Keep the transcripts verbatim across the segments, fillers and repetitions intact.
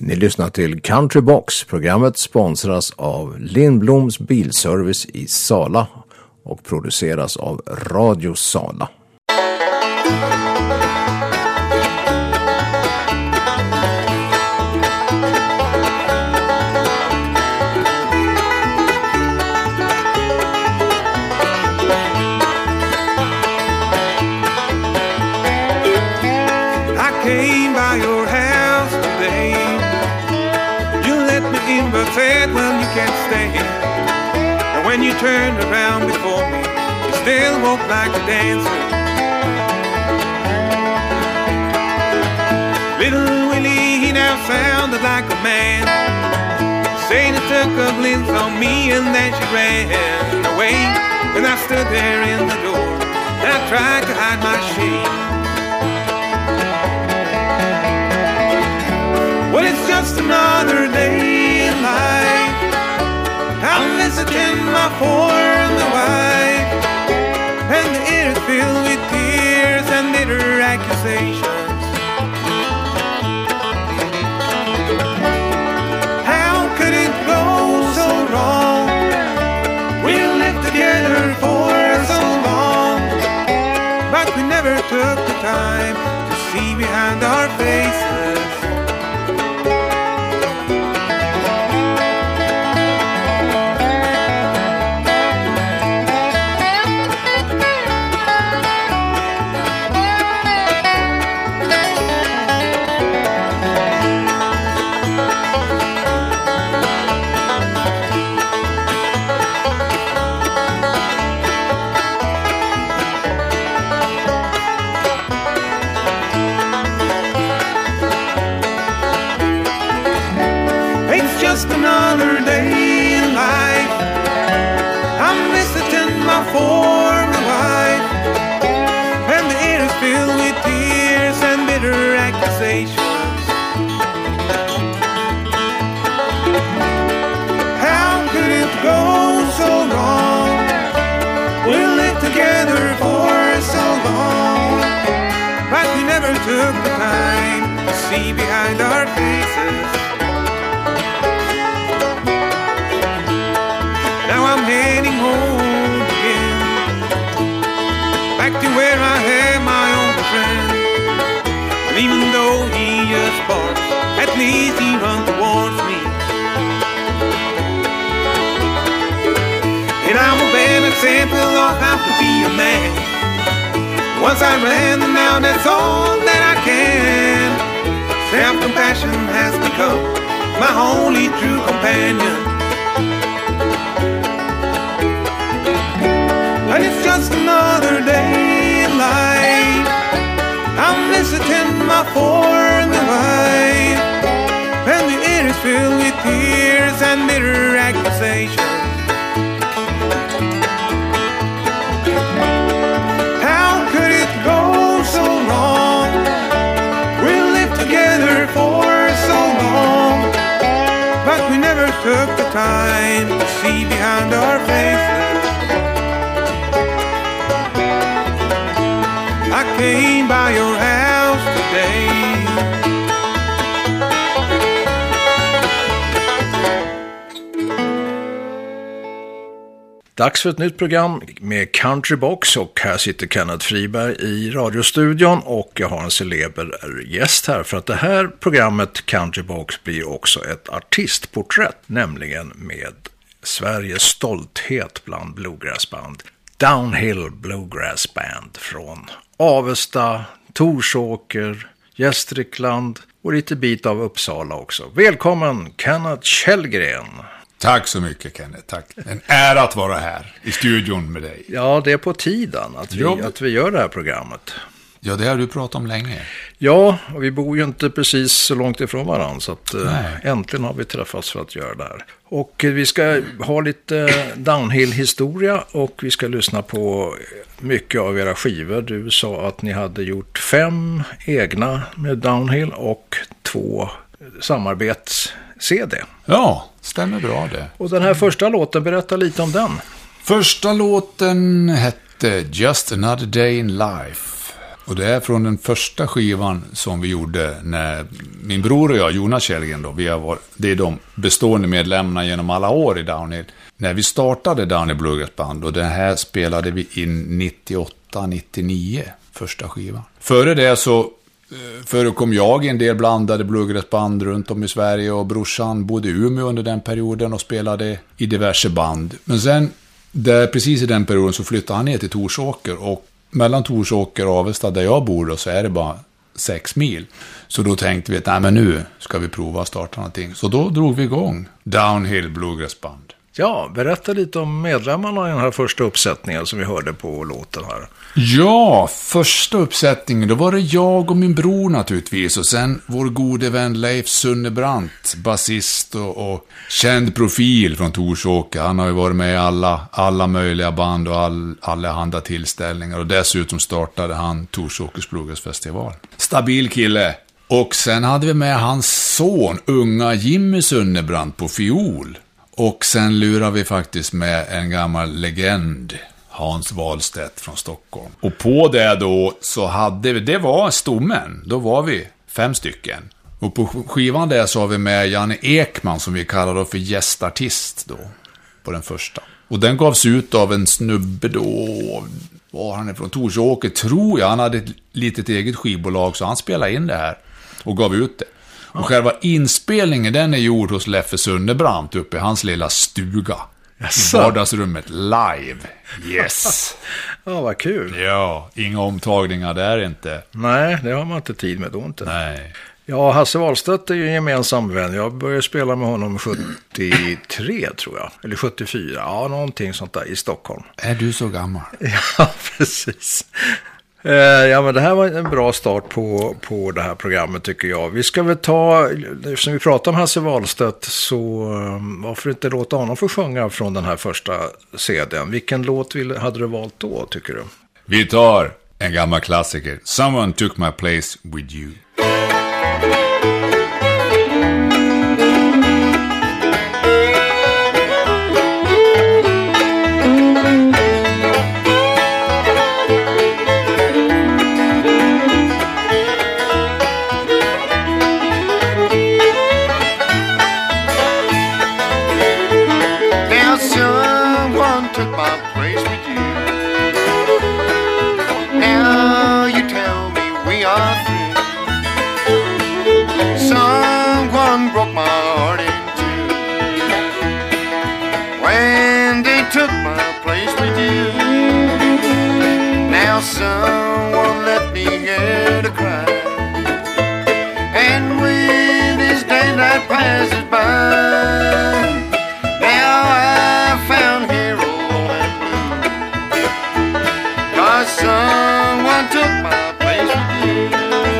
Ni lyssnar till Country Box. Programmet sponsras av Lindbloms bilservice i Sala och produceras av Radio Sala. Said, well, you can't stay here. And when you turned around before me, you still walk like a dancer. Little Willie, he now sounded like a man, saying he took a glimpse on me and then she ran away. And I stood there in the door and I tried to hide my shame. Well, it's just another day in life. I'm visiting my former wife, and the air is filled with tears and bitter accusations. How could it go so wrong? We lived together for so long, but we never took the time to see behind our faces. Another day in life. I'm visiting my former wife, and the air is filled with tears and bitter accusations. How could it go so wrong? We lived together for so long, but we never took the time to see behind our faces. Now I'm heading home again, back to where I had my own friend. And even though he just barks, at least he runs towards me. And I'm a bad example of how to be a man. Once I ran, and now that's all that I can. Self-compassion has become my only true companion. And it's just another day in life. I'm visiting my former wife, and the air is filled with tears and bitter accusations. How could it go so wrong? We lived together for so long, but we never took the time to see behind our faces. I came by your house today. Dags för ett nytt program med Country Box, och här sitter Kenneth Friberg i radiostudion och jag har en celeber gäst här, för att det här programmet Country Box blir också ett artistporträtt, nämligen med Sveriges stolthet bland bluegrassband, Downhill Bluegrass Band från Avesta, Torsåker, Gästrikland och lite bit av Uppsala också. Välkommen Kenneth Källgren. Tack så mycket Kenneth, tack. En ära att vara här i studion med dig. Ja, det är på tiden att vi, att vi gör det här programmet. Ja, det har du pratat om länge. Ja, och vi bor ju inte precis så långt ifrån varandra, så att äh, äntligen har vi träffats för att göra det här. Och vi ska ha lite downhill-historia och vi ska lyssna på mycket av era skivor. Du sa att ni hade gjort fem egna med downhill och två samarbets-C D. Ja, stämmer bra det. Och den här första låten, berätta lite om den. Första låten hette Just Another Day in Life. Och det är från den första skivan som vi gjorde när min bror och jag, Jonas Kjellgren då, vi har varit, det är de bestående medlemmarna genom alla år i Downhill. När vi startade Downhill Bluegrass Band, och det här spelade vi in nittioåtta nittionio, första skivan. Före det så förekom jag i en del blandade bluegrassband runt om i Sverige, och brorsan bodde i Umeå under den perioden och spelade i diverse band. Men sen, där, precis i den perioden, så flyttade han ner till Torsåker, och mellan Torsåker och Avesta där jag bor då, så är det bara sex mil. Så då tänkte vi att nej, men nu ska vi prova att starta någonting. Så då drog vi igång Downhill Bluegrass Band. Ja, berätta lite om medlemmarna i den här första uppsättningen som vi hörde på låten här. Ja, första uppsättningen, då var det jag och min bror naturligtvis, och sen vår gode vän Leif Sunnebrant, basist och, och känd profil från Torsåker. Han har ju varit med i alla, alla möjliga band och all, alla handa tillställningar, och dessutom startade han Torsåkers Bluegrassfestival. Stabil kille. Och sen hade vi med hans son, unga Jimmy Sunnebrant, på fiol. Och sen lurar vi faktiskt med en gammal legend, Hans Wahlstedt från Stockholm. Och på det då så hade vi, det var stommen, då var vi fem stycken. Och på skivan där så har vi med Janne Ekman, som vi kallar då för gästartist då, på den första. Och den gavs ut av en snubbe då, var han är från Torsåker, tror jag. Han hade ett litet eget skivbolag, så han spelade in det här och gav ut det. Och själva inspelningen, den är gjord hos Leffe Sunnebrant uppe i hans lilla stuga. Yes. I vardagsrummet live. Yes. Ja, vad kul. Ja, inga omtagningar där inte. Nej, det har man inte tid med då inte. Nej. Ja, Hasse Wahlstedt är ju en gemensam vän. Jag började spela med honom sjuttiotre tror jag. Eller sjuttiofyra, ja, någonting sånt där i Stockholm. Är du så gammal? Ja, precis. Ja, men det här var en bra start på, på det här programmet tycker jag. Vi ska väl ta, eftersom vi pratar om Hasse Wahlstedt, så varför inte låta honom få sjunga från den här första C D:n? Vilken låt vill, hade du valt då, tycker du? Vi tar en gammal klassiker. Someone Took My Place With You. Someone let me hear to cry, and when this daylight passes by, now I found here alone and blue, 'cause someone took my place with you.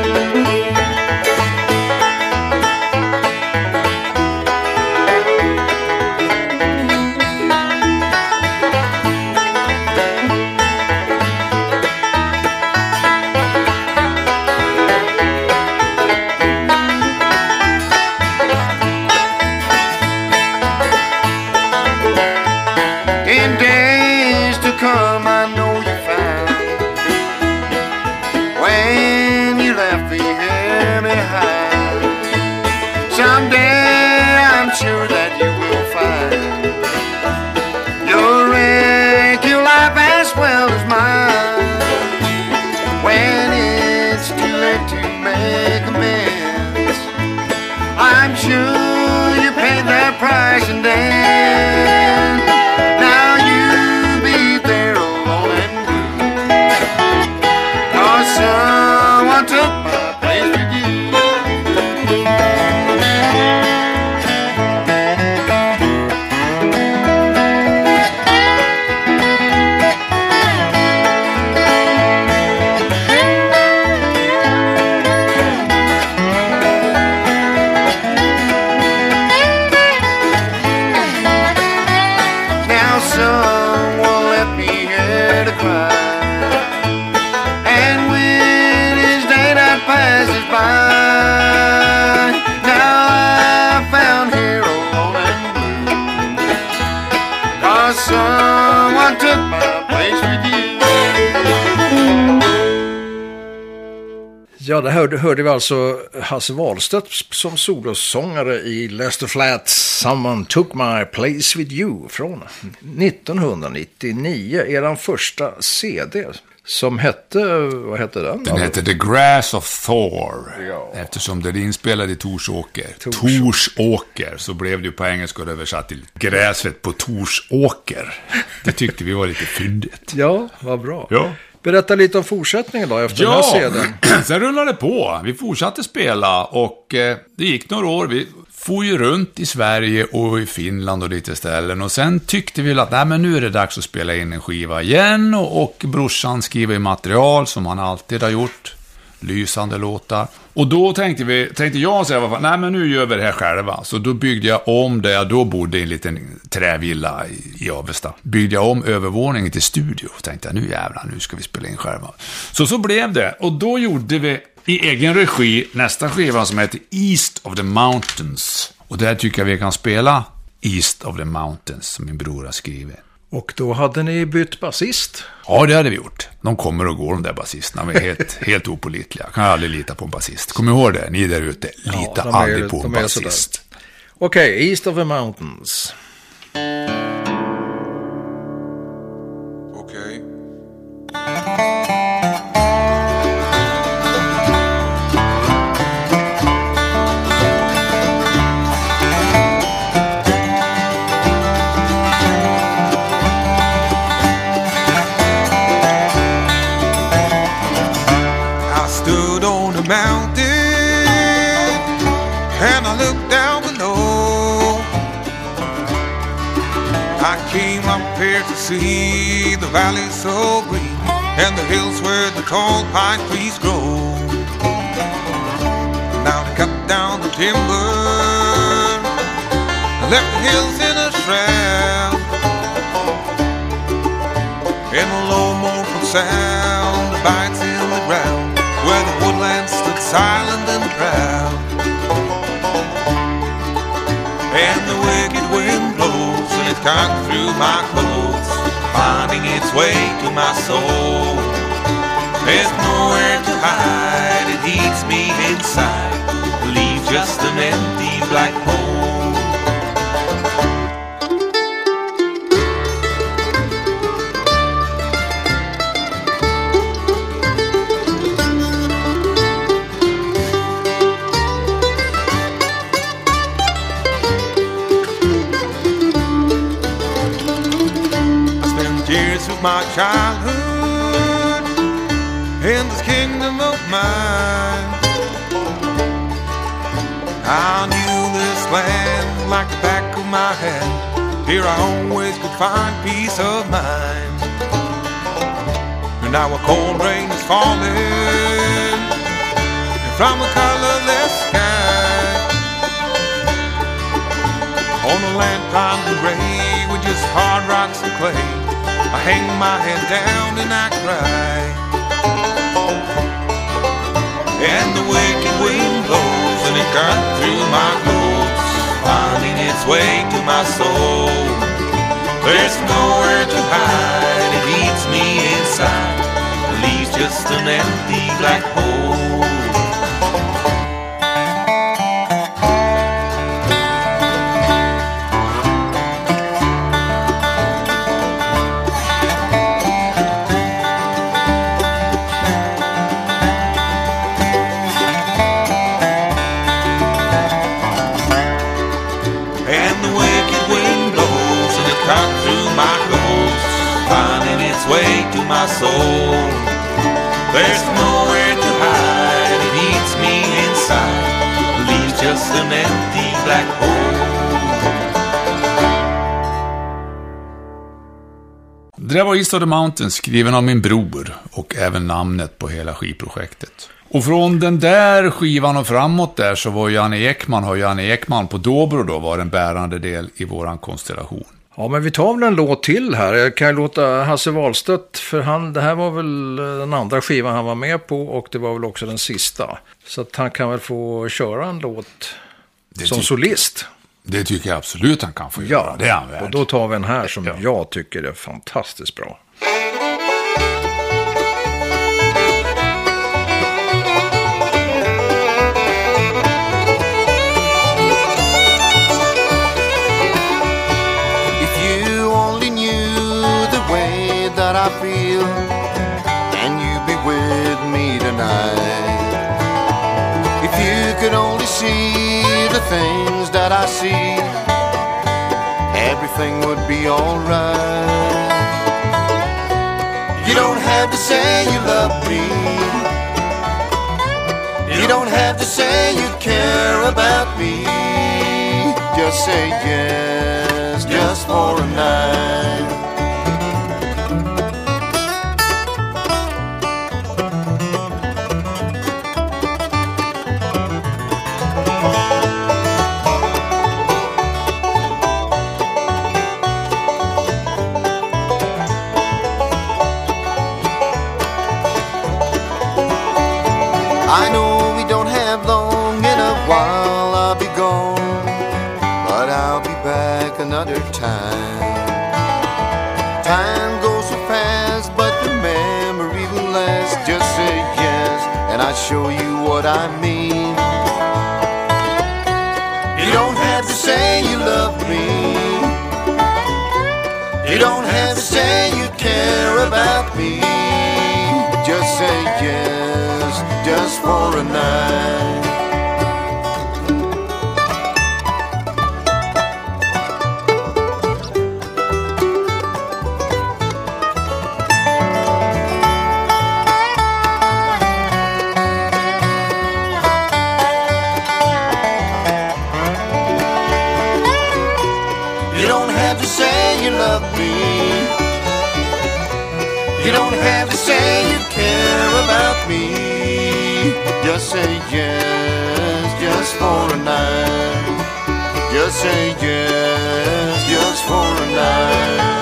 Price and then now you be there alone and blue, 'cause someone took my place with you. Ja, det hörde, hörde vi alltså Hasse Wahlstedt som solosångare i Lester Flats Someone Took My Place With You från nittonhundranittionio, eran första C D som hette, vad hette den? Den hette The Grass of Thor, Ja. eftersom det är inspelad i Torsåker. Torsåker. Torsåker, så blev det ju på engelska översatt till gräset på Torsåker. Det tyckte vi var lite fyndigt. Ja, vad bra. Ja. Berätta lite om fortsättningen då efter Ja, den här C D:n. sen rullade det på. Vi fortsatte spela och eh, det gick några år. Vi for ju runt i Sverige och i Finland och lite ställen. Och sen tyckte vi att nej, men nu är det dags att spela in en skiva igen. Och, och brorsan skriver i material som han alltid har gjort. Lysande låtar. Och då tänkte, vi, tänkte jag säga, nej men nu gör vi det här själva. Så då byggde jag om det jag då bodde i en liten trävilla i, i Avesta. Byggde jag om övervåningen till studio. Och tänkte jag, nu jävlar, nu ska vi spela in själva. Så så blev det. Och då gjorde vi i egen regi nästa skiva som heter East of the Mountains. Och där tycker jag vi kan spela East of the Mountains som min bror har skrivit. Och då hade ni bytt basist. Ja, det hade vi gjort. De kommer och går, de där basisterna. De är helt, helt opålitliga. Kan jag aldrig lita på en basist. Kom ihåg det, ni där ute. Lita Ja, de är- aldrig på de en är sådär. basist. Okej, okay, East of the Mountains. Okay. I stood on a mountain and I looked down below. I came up here to see the valley so green and the hills where the tall pine trees grow. Now to cut down the timber, I left the hills in a shroud, and a low mournful sound bites in the ground where the woodland stood silent and proud. And the wicked wind blows and it cuts through my clothes, finding its way to my soul. There's nowhere to hide, it eats me inside, leaves just an empty black hole. My childhood in this kingdom of mine, I knew this land like the back of my hand. Here I always could find peace of mind. And now a cold rain is falling from a colorless sky on a land primed gray with just hard rocks and clay. I hang my head down and I cry, and the wicked wind blows and it cuts through my clothes, finding its way to my soul. There's nowhere to hide, it eats me inside, it leaves just an empty black hole. Way to my soul. There's nowhere to hide, it eats me inside, leaves just an empty black hole. Det var East of the Mountains, skriven av min bror och även namnet på hela skivprojektet. Och från den där skivan och framåt där så var Janne Ekman, har Janne Ekman på Dobro då var en bärande del i våran konstellation. Ja, men vi tar väl en låt till här. Jag kan låta Hasse Wahlstedt, för han, det här var väl den andra skivan han var med på och det var väl också den sista. Så att han kan väl få köra en låt Det som ty- solist. Det tycker jag absolut han kan få göra. Ja, Det är han värd. och då tar vi en här som Ja. jag tycker är fantastiskt bra. that I feel. Can you be with me tonight? If you could only see the things that I see, everything would be alright. You don't have to say you love me. You don't have to say you care about me. Just say yes, just for a night. I know we don't have long, in a while I'll be gone, but I'll be back another time. Time goes so fast, but the memory will last. Just say yes, and I'll show you what I mean. You don't have to say you love me. You don't have to say you care about me. Just say yes, just for a night. You don't have to say you love me. You don't have to say you care about me. Just say yes, just for a night. Just say yes, just for a night.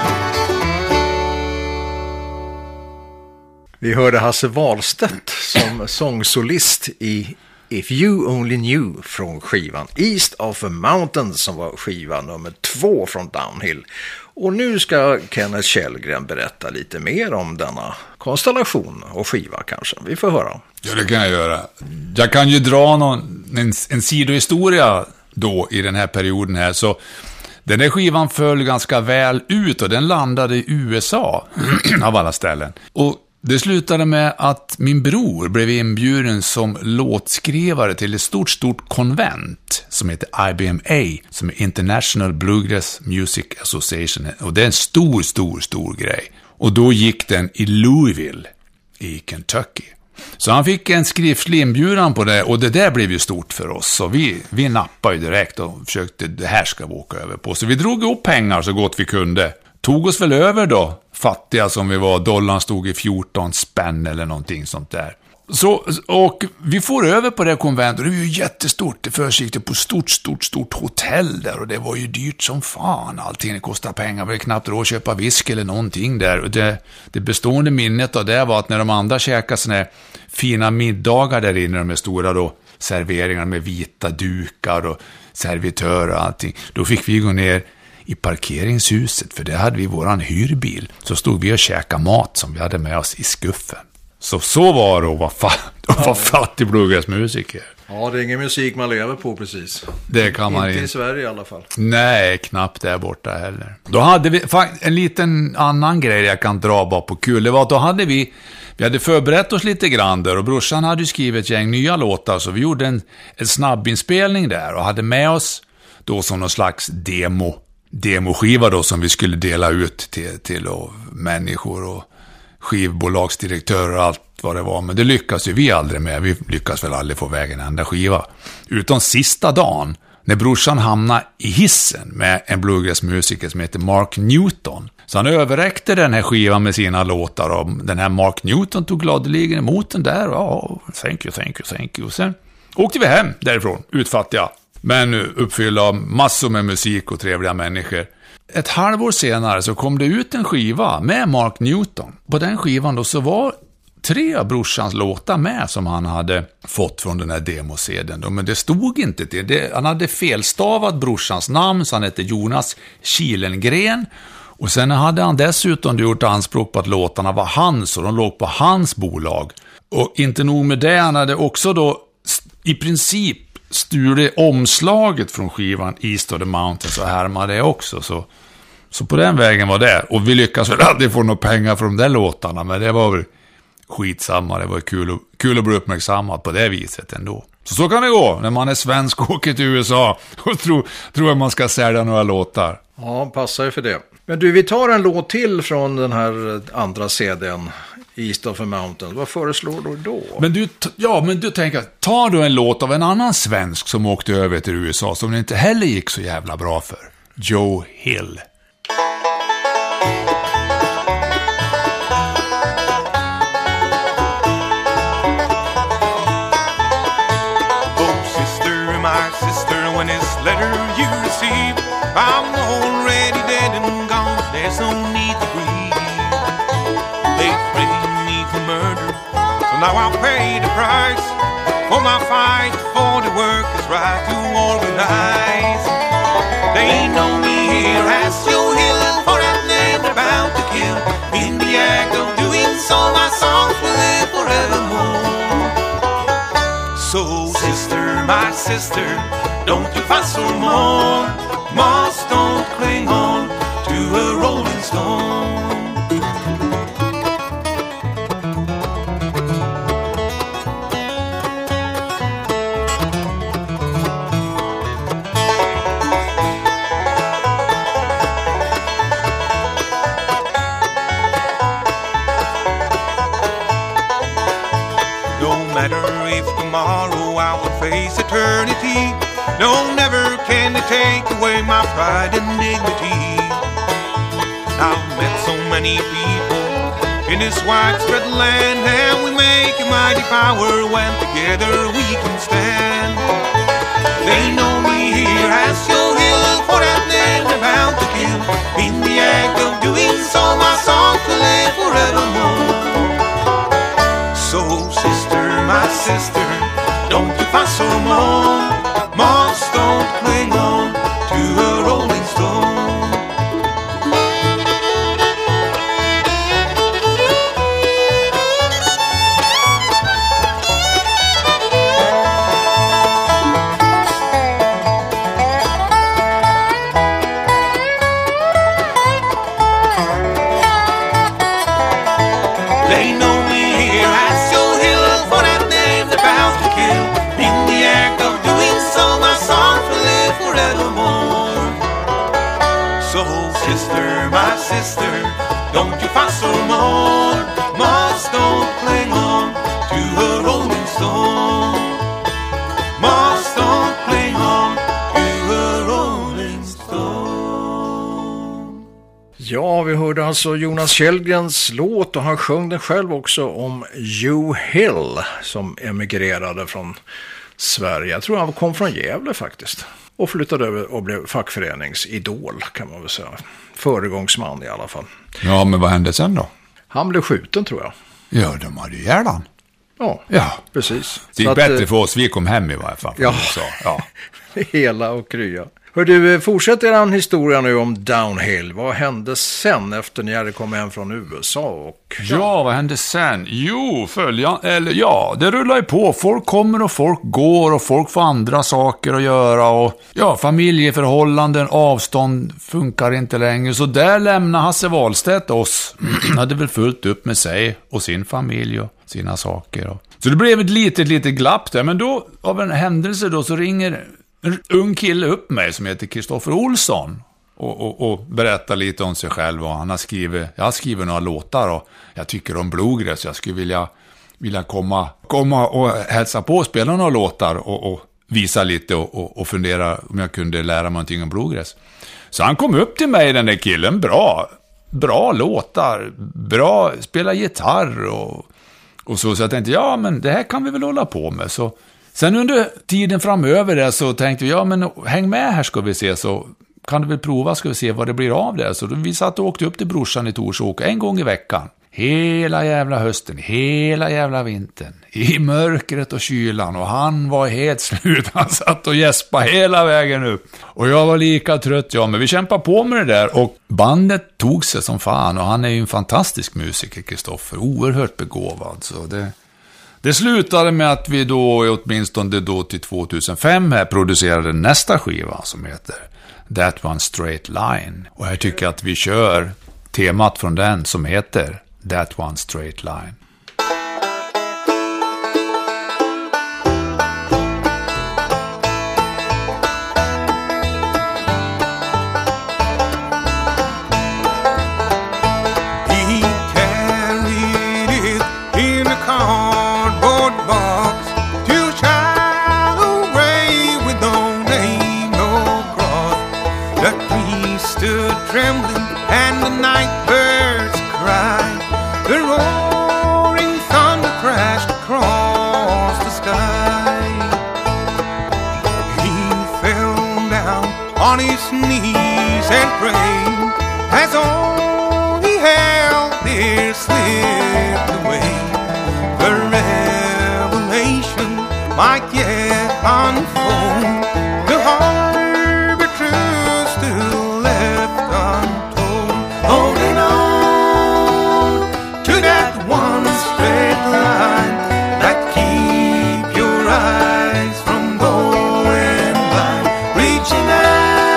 Vi hörde Hasse Wahlstedt som sångsolist i If You Only Knew från skivan East of a Mountain, som var skiva nummer två från Downhill. Och nu ska Kenneth Källgren berätta lite mer om denna konstellation och skiva kanske. Vi får höra. Ja, det kan jag göra. Jag kan ju dra någon, en, en sidohistoria då i den här perioden här. Så den här skivan föll ganska väl ut och den landade i U S A av alla ställen. Och det slutade med att min bror blev inbjuden som låtskrivare till ett stort, stort konvent som heter I B M A, som är International Bluegrass Music Association. Och det är en stor, stor, stor grej. Och då gick den i Louisville i Kentucky. Så han fick en skriftlig inbjudan på det, och det där blev ju stort för oss. Så vi, vi nappade ju direkt och försökte, det här ska vi åka över på. Så vi drog upp pengar så gott vi kunde. Tog oss väl över då, fattiga som vi var. Dollarn stod i fjorton spänn eller någonting sånt där. Så, och vi får över på det konvent, och det var ju jättestort. Det försiggick på stort, stort, stort hotell där, och det var ju dyrt som fan. Allting det kostar pengar, det var knappt råd att köpa whisky eller någonting där. Och det, det bestående minnet av det var att när de andra käkade såna här fina middagar där inne, de är stora då, serveringar med vita dukar och servitörer och allting, då fick vi gå ner i parkeringshuset, för det hade vi våran hyrbil. Så stod vi och käkade mat som vi hade med oss i skuffen. Så så var det att vara, fa- att vara fattig bluegrassmusiker. Ja, det är ingen musik man lever på precis. Det kan man inte inte. i Sverige i alla fall. Nej, knappt där borta heller. Då hade vi en liten annan grej jag kan dra bara på kul. Det var att då hade vi, vi hade förberett oss lite grann där, och brorsan hade ju skrivit ett gäng nya låtar, så vi gjorde en, en snabbinspelning där och hade med oss då som någon slags demo. demoskiva då som vi skulle dela ut till, till och människor och skivbolagsdirektörer och allt vad det var. Men det lyckas ju vi aldrig med. Vi lyckas väl aldrig få vägen en enda skiva. Utom sista dagen, när brorsan hamnade i hissen med en bluegrassmusiker som heter Mark Newton. Så han överräckte den här skivan med sina låtar, och den här Mark Newton tog gladeligen emot den där. Ja, thank you, thank you, thank you. Sen åkte vi hem därifrån, utfattiga. Men uppfyllda av massor med musik och trevliga människor. Ett halvår senare så kom det ut en skiva med Mark Newton. På den skivan då så var tre av brorsans låtar med som han hade fått från den här demosedeln då. Men det stod inte till. Det, han hade felstavat brorsans namn, så han hette Jonas Kilengren. Och sen hade han dessutom gjort anspråk på att låtarna var hans, och de låg på hans bolag. Och inte nog med det, han hade också då i princip styrde omslaget från skivan East of the Mountains och härmade det också. Så Så på den vägen var det. Och vi lyckas väl aldrig få några pengar från de där låtarna. Men det var väl skitsamma. Det var kul, och, kul att bli uppmärksammad på det viset ändå. Så så kan det gå när man är svensk och åker till U S A och tror, tror att man ska sälja några låtar. Ja, passar ju för det. Men du, vi tar en låt till från den här andra C D:n, East of a Mountain. Vad föreslår du då? Men du, ja, men du tänker, ta då en låt av en annan svensk som åkte över till U S A som det inte heller gick så jävla bra för. Joe Hill. When this letter you receive, I'm already dead and gone. There's no need to grieve. They framed me for murder, so now I'll pay the price for my fight for the workers' right to organize. They know me here as Joe Hill, for that name they're bound to kill. In the act of doing so, my songs will live forevermore. So, sister, my sister, don't you fuss or mourn, moss don't cling on to a rolling stone. No matter if tomorrow I will face eternity, no, never can they take away my pride and dignity. I've met so many people in this widespread land, and we make a mighty power when together we can stand. They know me here as Joe Hill, for that name they're bound to kill. In the act of doing so, my songs will live forevermore. So, sister, my sister, don't you fuss or mourn, moss don't cling on to a rolling stone. They know me here as Joe Hill, for that name they're bound to kill. In the act of doing so, my songs will live forevermore. So, sister, my sister, don't you fuss or mourn, moss don't cling on to a rolling stone. Moss don't cling on to a rolling stone. Ja, vi hörde alltså Jonas Källgrens låt och han sjöng den själv också om Joe Hill som emigrerade från Sverige. Jag tror han kom från Gävle faktiskt. Och flyttade över och blev fackföreningsidol kan man väl säga. Föregångsman i alla fall. Ja, men vad hände sen då? Han blev skjuten tror jag. Ja, de hade ju ihjäl han. Ja, Ja, precis. det är bättre för oss, vi kom hem i varje fall. Ja, Så, ja. hela och krya. Hör du, fortsätter er historia nu om Downhill. Vad hände sen efter ni hade kommit hem från U S A? Och, ja. ja, vad hände sen? Jo, följa, eller ja, det rullar ju på. Folk kommer och folk går och folk får andra saker att göra. Och ja, familjeförhållanden, avstånd funkar inte längre. Så där lämnar Hasse Wahlstedt oss. Hade väl fullt upp med sig och sin familj och sina saker. Och. Så det blev ett litet, litet glapp där. Men då, av en händelse då, så ringer en ung kille upp mig som heter Kristoffer Olsson och, och, och berättar lite om sig själv och han har skrivit, jag har skrivit några låtar och jag tycker om bluegrass, jag skulle vilja, vilja komma, komma och hälsa på och spela några låtar och, och visa lite och, och, och fundera om jag kunde lära mig någonting om bluegrass. Så han kom upp till mig, den där killen, bra, bra låtar, bra, spela gitarr och, och så, så jag tänkte, ja men det här kan vi väl hålla på med. Så sen under tiden framöver där så tänkte vi, ja men häng med här ska vi se, så kan du väl prova, ska vi se vad det blir av det. Så vi satt och åkte upp till brorsan i Torsåker en gång i veckan. Hela jävla hösten, hela jävla vintern, i mörkret och kylan, och han var helt slut. Han satt och gäspade hela vägen upp. Och jag var lika trött, ja, men vi kämpade på med det där. Och bandet tog sig som fan, och han är ju en fantastisk musiker, Kristoffer, oerhört begåvad. Så det, det slutade med att vi då, åtminstone då till tvåtusenfem här, producerade nästa skiva som heter That One Straight Line. Och jag tycker att vi kör temat från den som heter That One Straight Line. On his knees and prayed as all he held there slipped away. The revelation might yet unfold. The harbor truth still left untold. Holding on to that one straight line that keep your eyes from going blind. Reaching out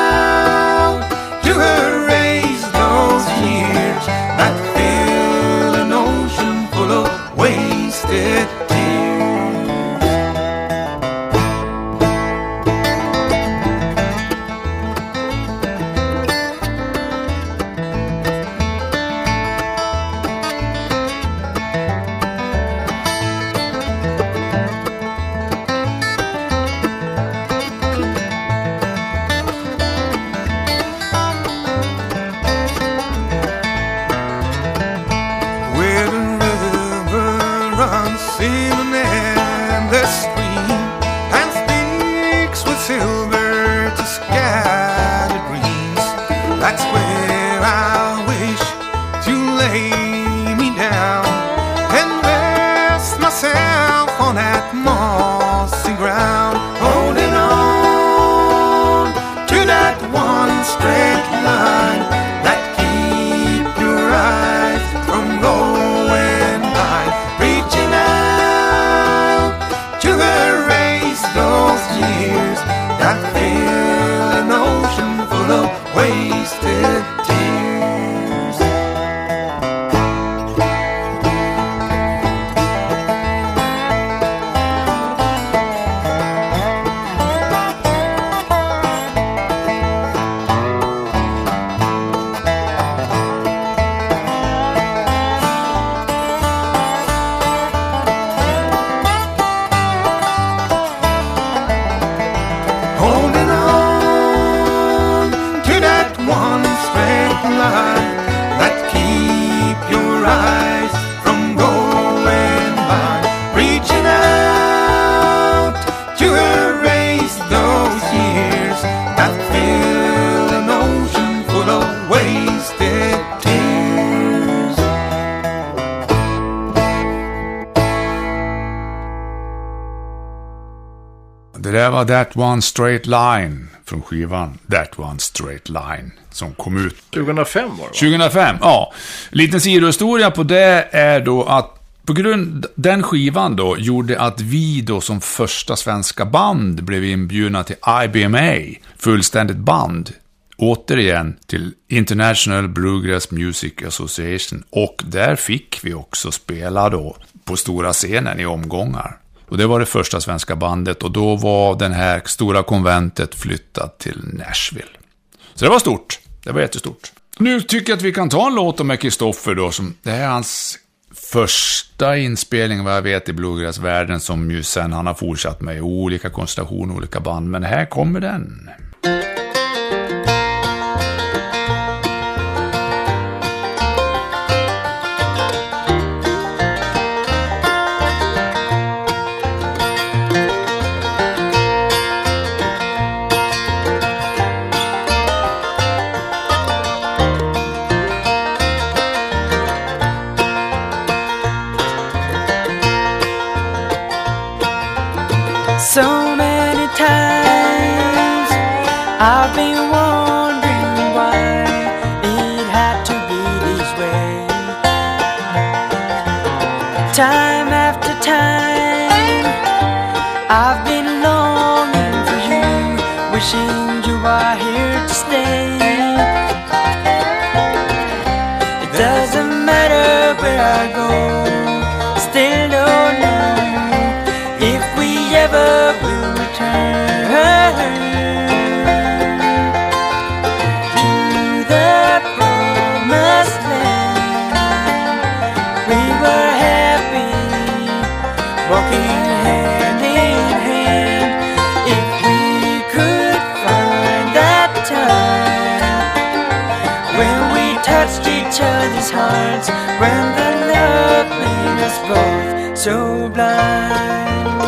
Det där var That One Straight Line från skivan That One Straight Line som kom ut tjugohundrafem var det, va? tjugohundrafem, ja. Liten sidohistoria på det är då att på grund den skivan då gjorde att vi då som första svenska band blev inbjudna till I B M A, fullständigt band, återigen till International Bluegrass Music Association, och där fick vi också spela då på stora scenen i omgångar. Och det var det första svenska bandet, och då var den här stora konventet flyttat till Nashville. Så det var stort, det var jättestort. Nu tycker jag att vi kan ta en låt med Kristoffer då, som det här är hans första inspelning vad jag vet i bluegrassvärlden, som ju sen han har fortsatt med i olika konstellationer, olika band, men här kommer den. So many times I've been wondering why it had to be this way. Time after time I've been longing for you, wishing you are here to stay. each other's hearts when the love made us both so blind.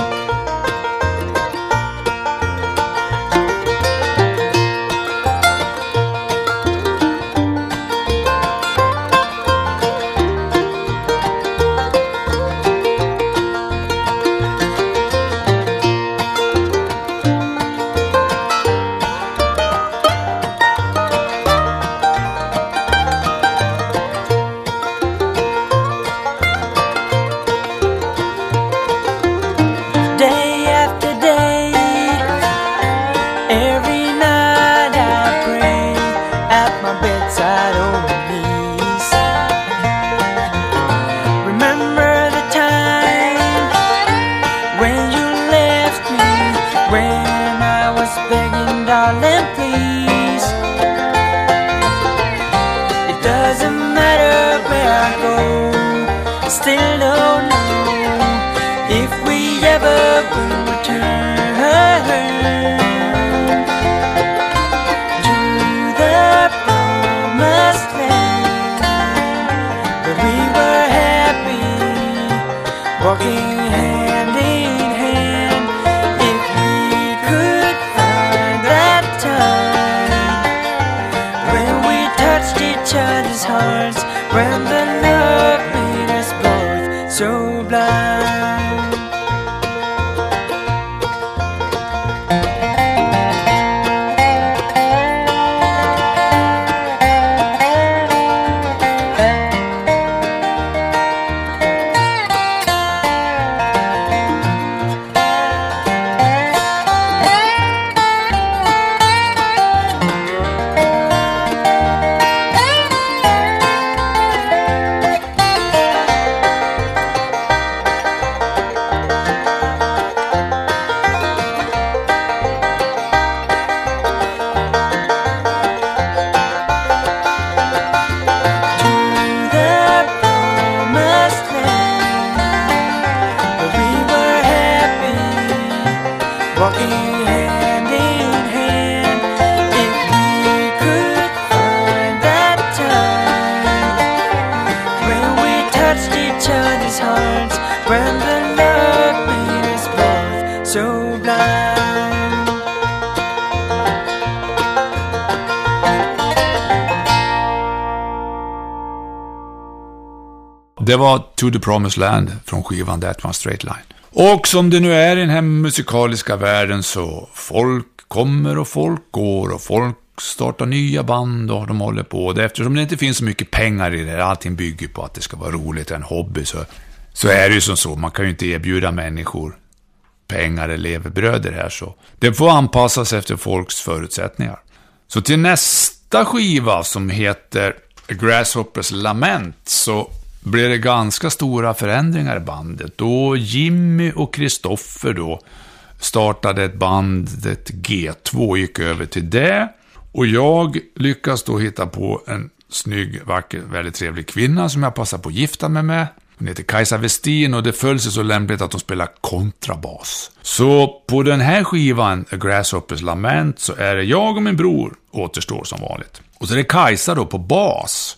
Det var To the Promised Land från skivan That One Straight Line. Och som det nu är i den här musikaliska världen så folk kommer och folk går och folk startar nya band och de håller på. Det, eftersom det inte finns så mycket pengar i det, allting bygger på att det ska vara roligt, en hobby, så, så är det ju som så. Man kan ju inte erbjuda människor pengar eller levebröder här, så det får anpassas efter folks förutsättningar. Så till nästa skiva som heter A Grasshopper's Lament så blev det ganska stora förändringar i bandet. Då Jimmy och Kristoffer då startade ett band, ett G två, gick över till det. Och jag lyckas då hitta på en snygg, vacker, väldigt trevlig kvinna som jag passar på att gifta mig med. Hon heter Kajsa Westin och det föll sig så lämpligt att hon spelar kontrabas. Så på den här skivan, A Grasshopper's Lament, så är det jag och min bror återstår som vanligt. Och så är det Kajsa då på bas.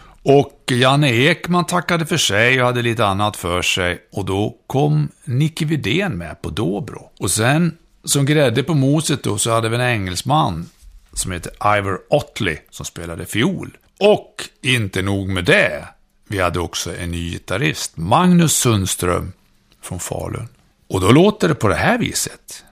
Och Janne Ekman tackade för sig och hade lite annat för sig. Och då kom Nicky Widén med på dobro. Och sen som grädde på moset då så hade vi en engelsman som heter Ivor Otley som spelade fiol. Och inte nog med det. Vi hade också en ny gitarrist, Magnus Sundström från Falun. Och då låter det på det här viset.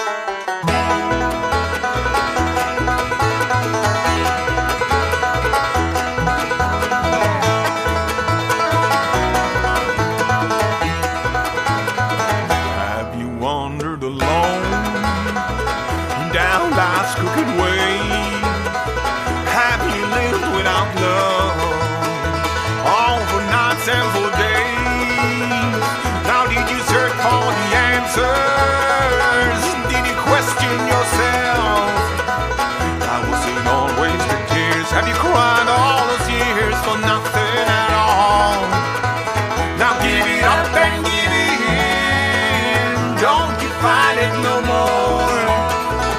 Have you wandered alone down life's crooked way? Have you lived without love all for nights and for days? Now did you search for the answers? Did you question yourself? I was in always the tears. Have you cried all those years for nothing at all? Now give it up and give it in. Don't you fight it no more.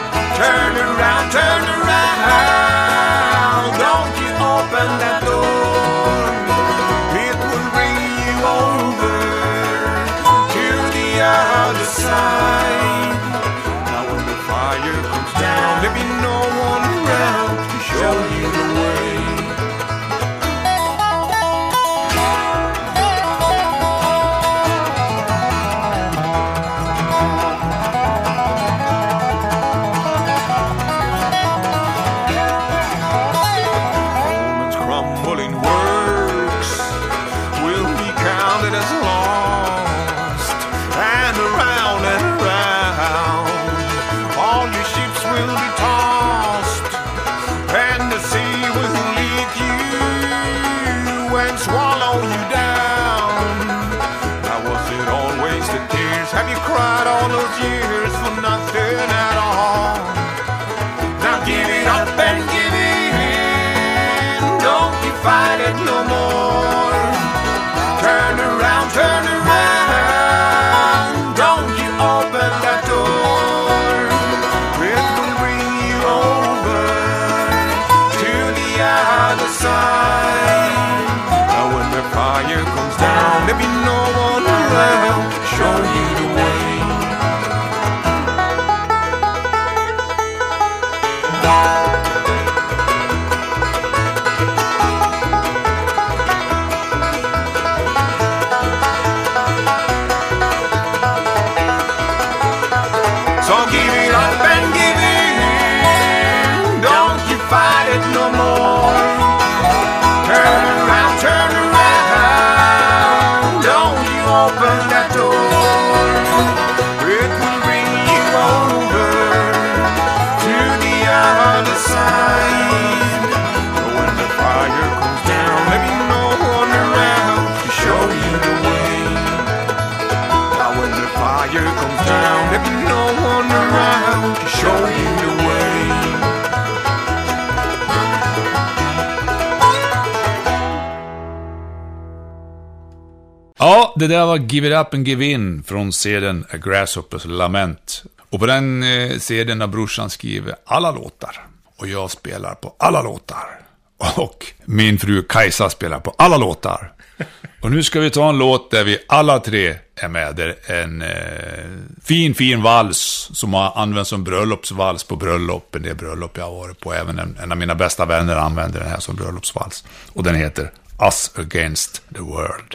Turn around, turn around. Don't you open that door. pulling works will be counted as lost. And around and around, all your ships will be tossed, and the sea will lick you and swallow you down. Now was it always the tears? Have you cried all those years for nothing at all? Now give it up and give it in. Don't you fight it no more. Turn around, turn around. Don't you open that door. It will bring you over to the other side. Now when the fire comes down, there be no one around to show you the way. So give it up and give it in. Don't you fight it no more. Turn around, turn around. Don't you open that door. It will bring you over to the other side. But when the fire comes down, there be no one around to show you the way. Now when the fire comes down, there be no one around to show you the way. Ja, det där var Give It Up and Give In från serien A Grasshoppers Lament. Och på den eh, serien har brorsan skriver alla låtar. Och jag spelar på alla låtar. Och min fru Kajsa spelar på alla låtar. Och nu ska vi ta en låt där vi alla tre är med. Det är en eh, fin, fin vals som har använts som bröllopsvals på bröllopen. Det är bröllop jag har varit på. Även en, en av mina bästa vänner använder den här som bröllopsvals. Och den heter Us Against the World.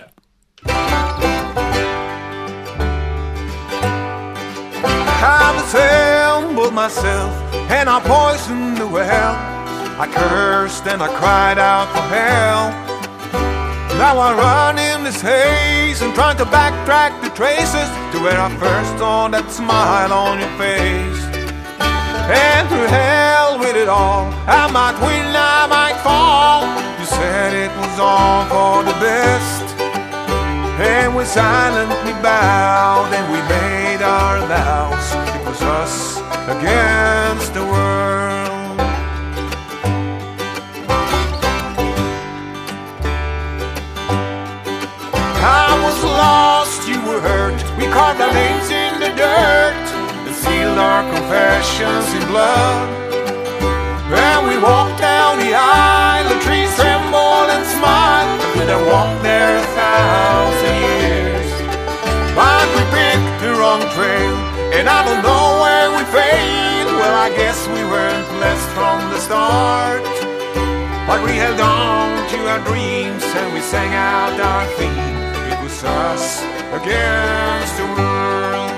I've assembled myself and I poisoned the well. I cursed and I cried out for help. Now I run in this haze and trying to backtrack the traces to where I first saw that smile on your face. And through hell with it all, I might win, I might fall. You said it was all for the best. And we silently bowed and we made our vows. It was us against the world. I was lost, you were hurt. We carved our names in the dirt and sealed our confessions in blood. And we walked down the aisle, the trees trembled and smiled. Could have walked there a thousand years, but we picked the wrong trail, and I don't know where we failed. Well, I guess we weren't blessed from the start, but we held on to our dreams and we sang out our theme. It was us against the world.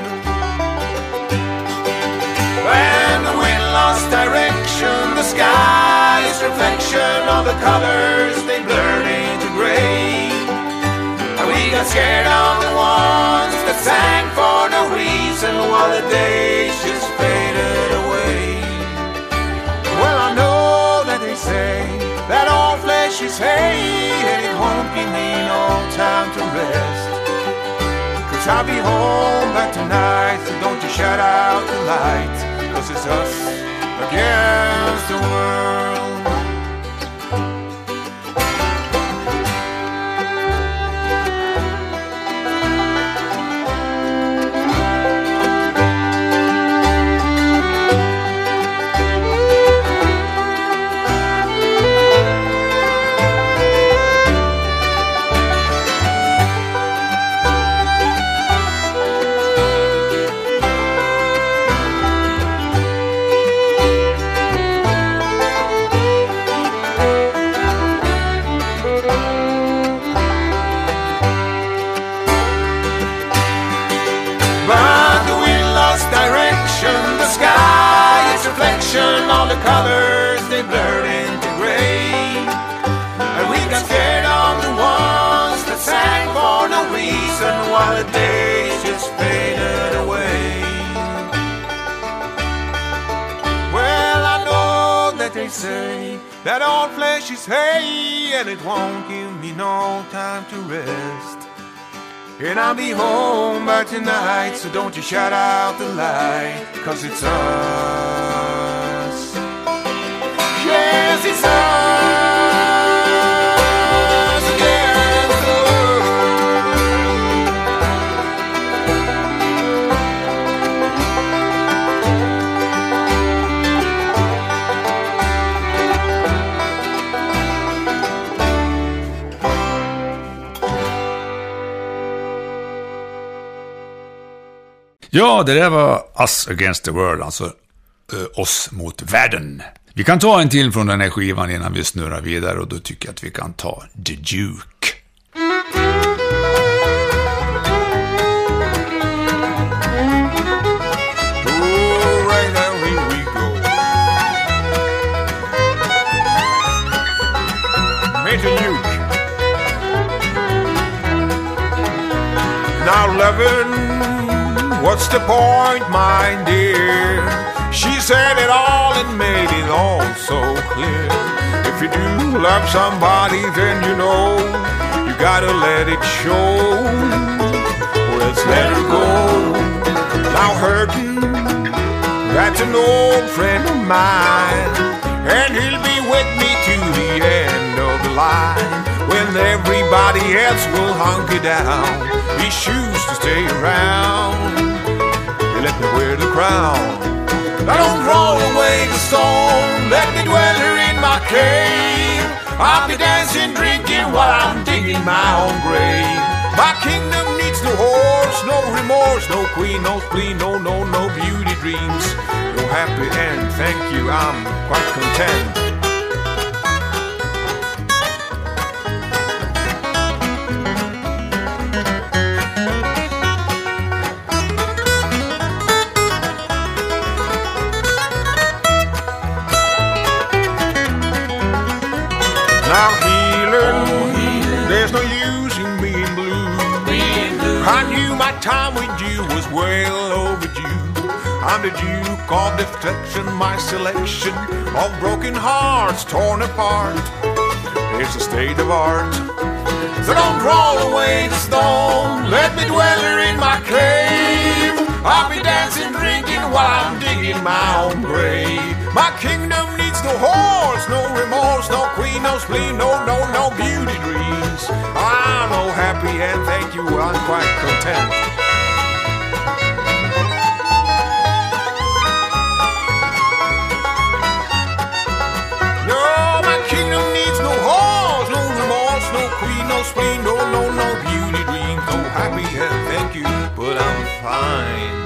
When the wind lost direction, the sky's reflection of the colors, they blurred into gray. And we got scared of the ones that sang for no reason while the days just faded away. Well, I know that they say that all flesh is hay, and it won't give me no time to rest. Cause I'll be home back tonight, so don't you shut out the light. Cause it's us against the world. days just faded away. Well, I know that they say that all flesh is hay, and it won't give me no time to rest. And I'll be home by tonight, so don't you shut out the light, 'cause it's us. Yes, it's us again. Ja, det där var Us Against the World, alltså uh, oss mot världen. Vi kan ta en till från den här skivan innan vi snurrar vidare, och då tycker jag att vi kan ta The Duke. Oh, right now here we go. Meet the Duke. Now loving, what's the point, my dear? She said it all and made it all so clear. If you do love somebody, then you know you gotta let it show, or else let her go. Now hurting, that's an old friend of mine, and he'll be with me to the end of the line. When everybody else will hunker down, he choose to stay around. He let me wear the crown. I don't roll away the stone, let me dwell here in my cave. I'll be dancing, drinking while I'm digging my own grave. My kingdom needs no horse, no remorse, no queen, no spleen, no, no, no beauty dreams, no happy end. Thank you, I'm quite content. Now healing, oh, healing, there's no use in being blue. being blue. I knew my time with you was well overdue. I'm the Duke of Deflection, my selection of broken hearts torn apart. It's a state of art. So don't roll away the stone, let me dwell here in my cave. I'll be dancing, drinking while I'm digging my own grave. My kingdom needs no horse, no remorse, no queen, no spleen, no, no, no beauty dreams. I'm no happy and thank you, I'm quite content. No, my kingdom needs no horse, no remorse, no queen, no spleen, no, no, no beauty dreams. No happy and thank you, but I'm fine.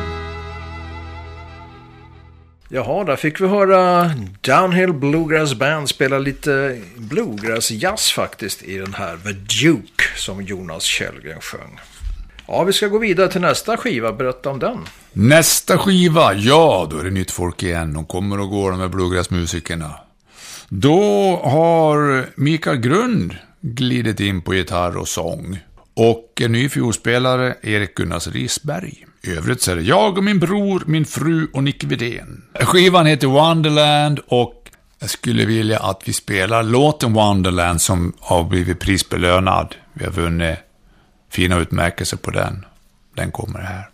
Jaha, där fick vi höra Downhill Bluegrass Band spela lite bluegrass jazz faktiskt i den här The Duke som Jonas Källgren sjöng. Ja, vi ska gå vidare till nästa skiva, berätta om den. Nästa skiva, ja, då är det nytt folk igen. De kommer och går, de här bluegrassmusikerna. Då har Mikael Grund glidit in på gitarr och sång. Och en ny fiolspelare, Erik Gunnars Risberg. I övrigt så är det jag och min bror, min fru och Nick Widén. Skivan heter Wonderland, och jag skulle vilja att vi spelar låten Wonderland som har blivit prisbelönad. Vi har vunnit fina utmärkelser på den. Den kommer här.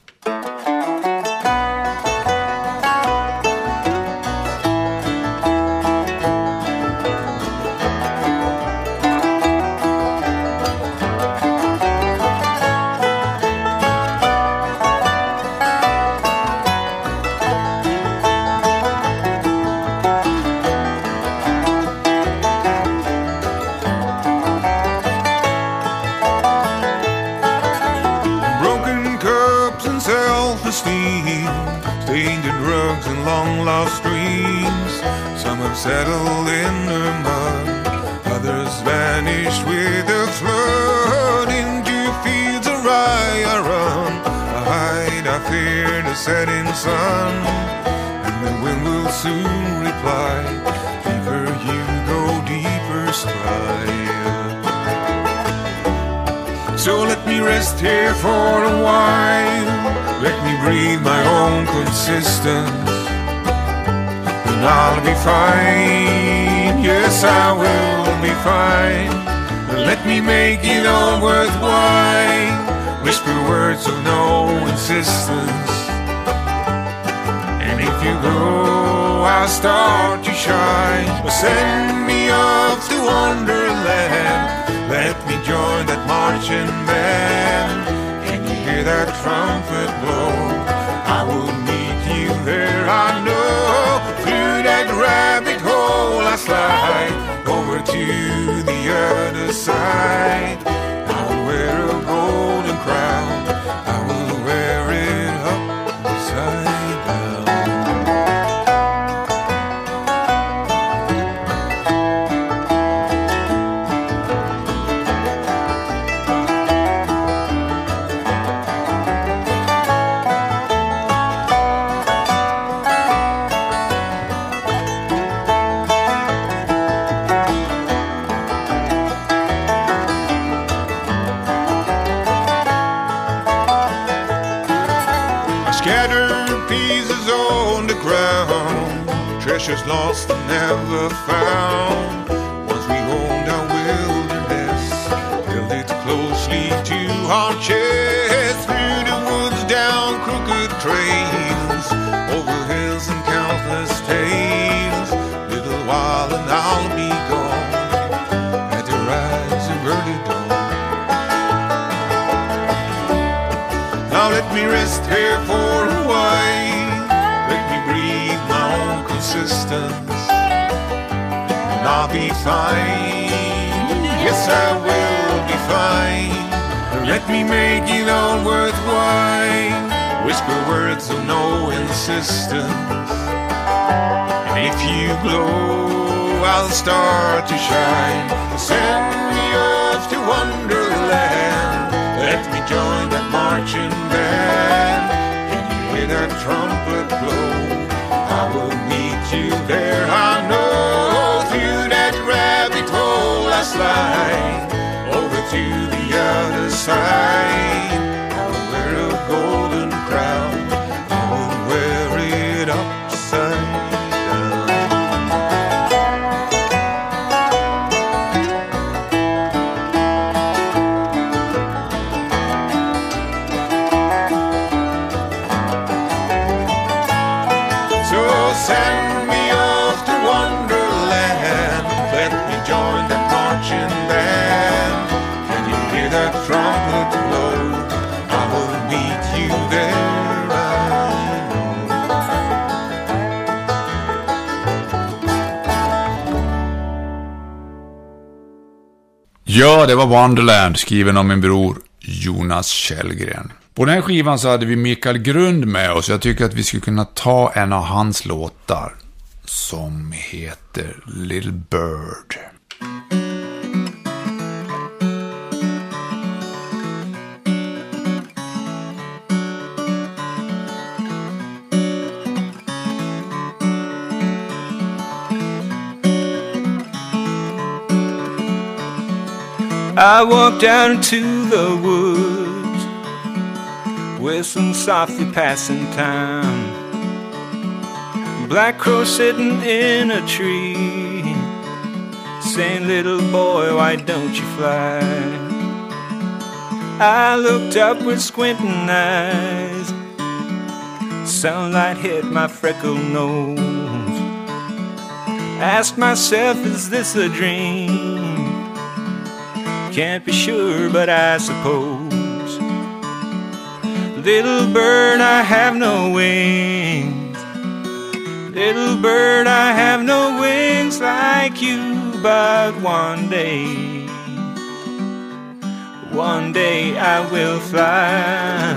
Lost dreams, some have settled in the mud, others vanished with the flood. Into fields of rye I run, I hide, I fear the setting sun, and the wind will soon reply, deeper you go, deeper stride. So let me rest here for a while. Let me breathe my own consistence, and I'll be fine. Yes, I will be fine. Let me make it all worthwhile. Whisper words of no insistence, and if you go, I'll start to shine. Send me off to Wonderland. Let me join that marching band. Can you hear that trumpet blow? I will meet you there, I know. Through that rabbit hole I slide, over to the other side. I will wear a golden crown. I will wear it upside down. Treasures lost and never found. Once we owned our wilderness, held it closely to our chest. Through the woods, down crooked trails, over hills and countless tales. Little while and I'll be gone at the rise of early dawn. Now let me rest here for a while. Consistence, and I'll be fine. Yes, I will be fine. Let me make it all worthwhile. Whisper words of no insistence, and if you glow, I'll start to shine. Send me off to Wonderland. Let me join that marching band. Can you hear that trumpet blow? I will meet you there, I know. Through that rabbit hole I slide, over to the other side. I will wear a golden crown. I will wear it upside Send me off to Wonderland. Let me join that marching band. Can you hear that trumpet blow? I will meet you there, I know. Ja, det var Wonderland, skriven av min bror Jonas Källgren. På den här skivan så hade vi Mikael Grund med oss. Jag tycker att vi skulle kunna ta en av hans låtar som heter Little Bird. I walked out into the woods, whistling softly passing time. Black crow sitting in a tree, saying, little boy, why don't you fly? I looked up with squinting eyes, sunlight hit my freckled nose. Asked myself, is this a dream? Can't be sure, but I suppose. Little bird, I have no wings. Little bird, I have no wings like you. But one day, one day I will fly.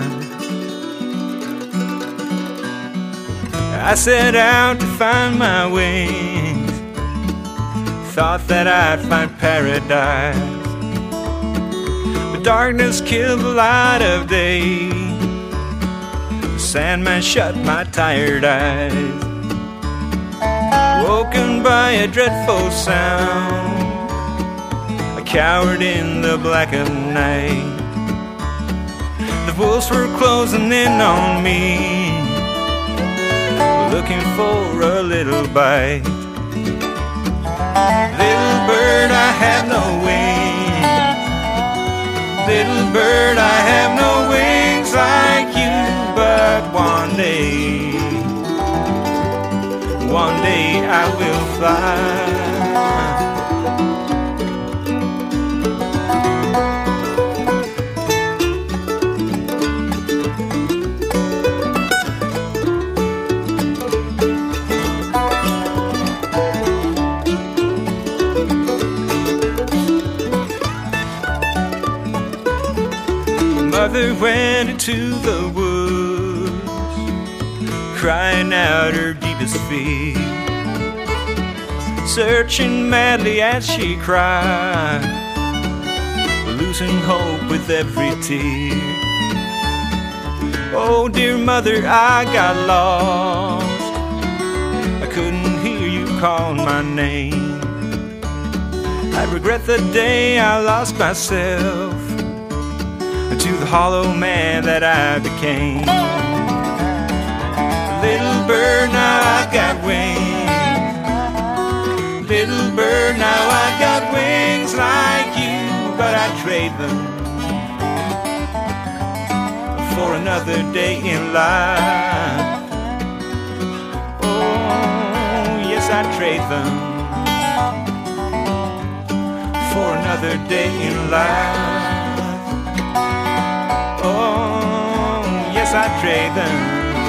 I set out to find my wings, thought that I'd find paradise. But darkness killed the light of day. The Sandman shut my tired eyes. Woken by a dreadful sound, I cowered in the black of night. the wolves were closing in on me, looking for a little bite. Little bird, I have no wings. Little bird, I have no wings like you. But one day, one day I will fly. Mother went into the woods, crying out her deepest fear, searching madly as she cried, losing hope with every tear. Oh dear mother, I got lost, I couldn't hear you call my name. I regret the day I lost myself to the hollow man that I became. Little bird, now I've got wings. Little bird, now I've got wings like you, but I trade them for another day in life. Oh, yes, I trade them for another day in life. Oh, yes, I trade them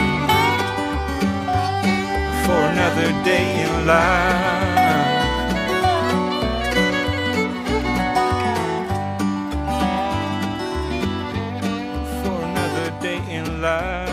for another day in life. For another day in life.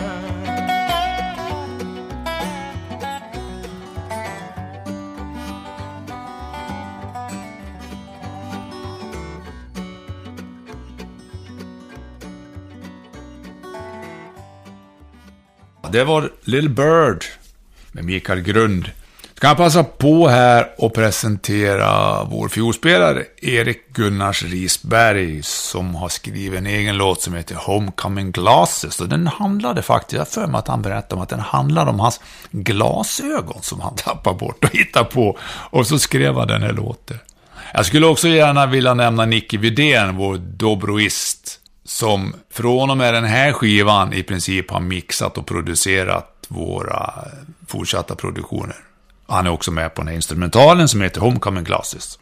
Det var Little Bird med Mikael Grund. Ska jag passa på här och presentera vår fiolspelare Erik Gunnars Risberg, som har skrivit en egen låt som heter Homecoming Glasses. Och den handlade faktiskt, jag för mig att han berättade om att den handlade om hans glasögon som han tappade bort och hittade på. Och så skrev han den här låten. Jag skulle också gärna vilja nämna Nicky Widén, vår dobroist, som från och med den här skivan i princip har mixat och producerat våra fortsatta produktioner. Han är också med på den här instrumentalen som heter Homecoming Glasses.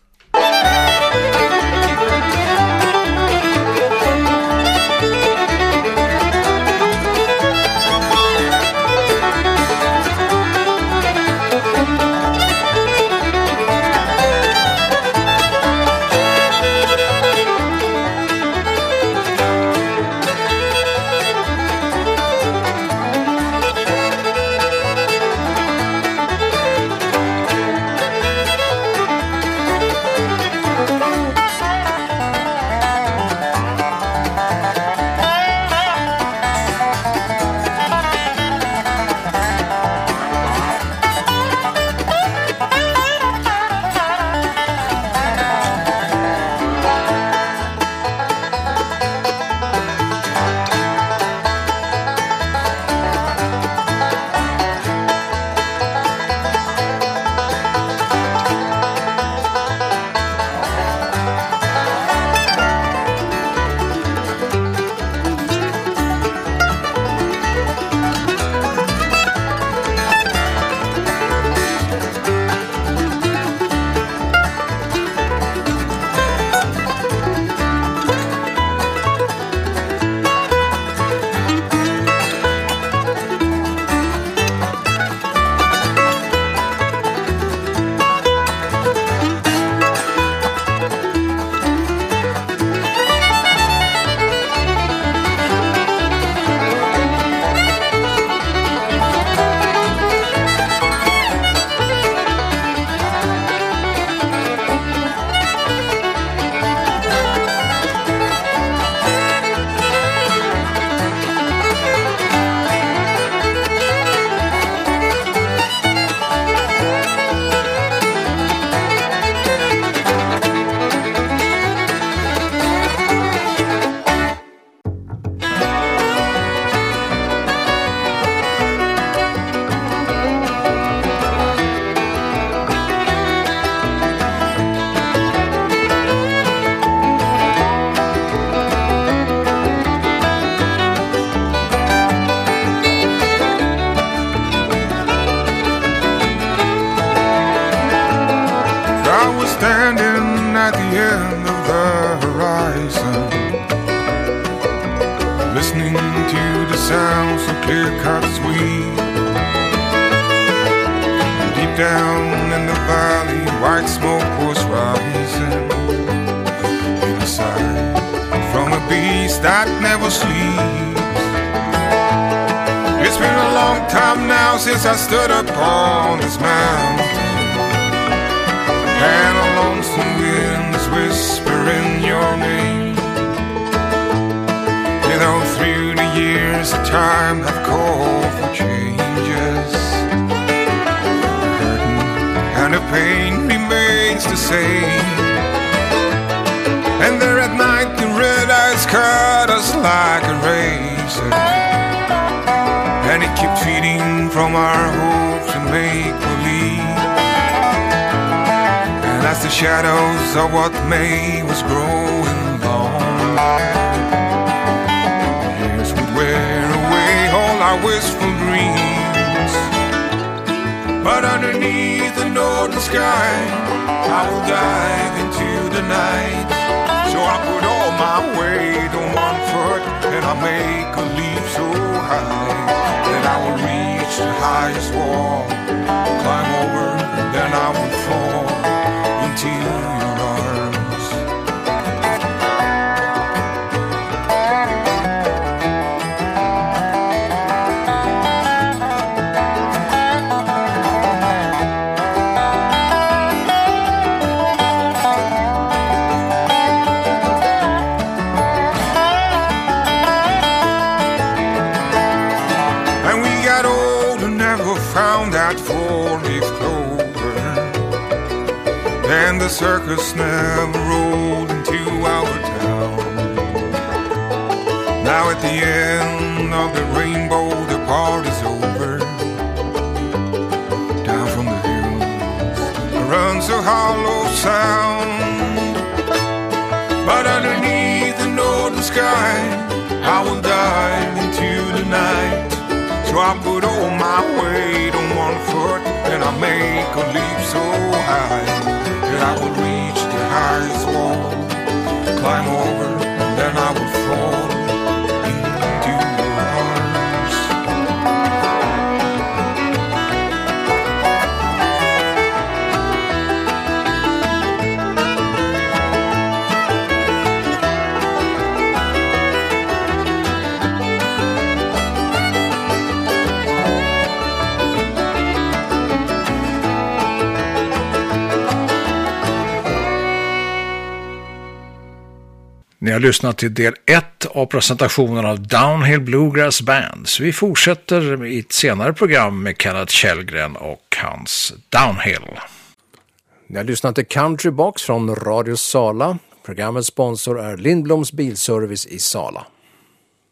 clear-cut sweet. Deep down in the valley, white smoke was rising inside from a beast that never sleeps. It's been a long time now since I stood upon this mountain, and a lonesome wind is whispering your name. You know, through the years of time have called for changes. The hurting and the pain remains the same. And there at night the red eyes cut us like a razor, and it kept feeding from our hopes and make-believe. And as the shadows of what May was growing long, years would wear away all our wistful dreams. But underneath the northern sky, I will dive into the night. So I put all my weight on one foot, and I make a leap so high that I will reach the highest wall, climb over, and then I will fall into your arms. Four-leaf clover, and the circus never rolled into our town. Now at the end of the rainbow, the party's over. Down from the hills runs a hollow sound, but underneath the northern sky, I will dive into the night. So I put all my weight on one foot, and I make a leap so high that I will reach the highest wall, climb over, and then I will fall into your arms. Ni har lyssnat till del ett av presentationen av Downhill Bluegrass Band. Så vi fortsätter i ett senare program med Kenneth Källgren och hans Downhill. Ni har lyssnat till Country Box från Radio Sala. Programmets sponsor är Lindbloms Bilservice i Sala.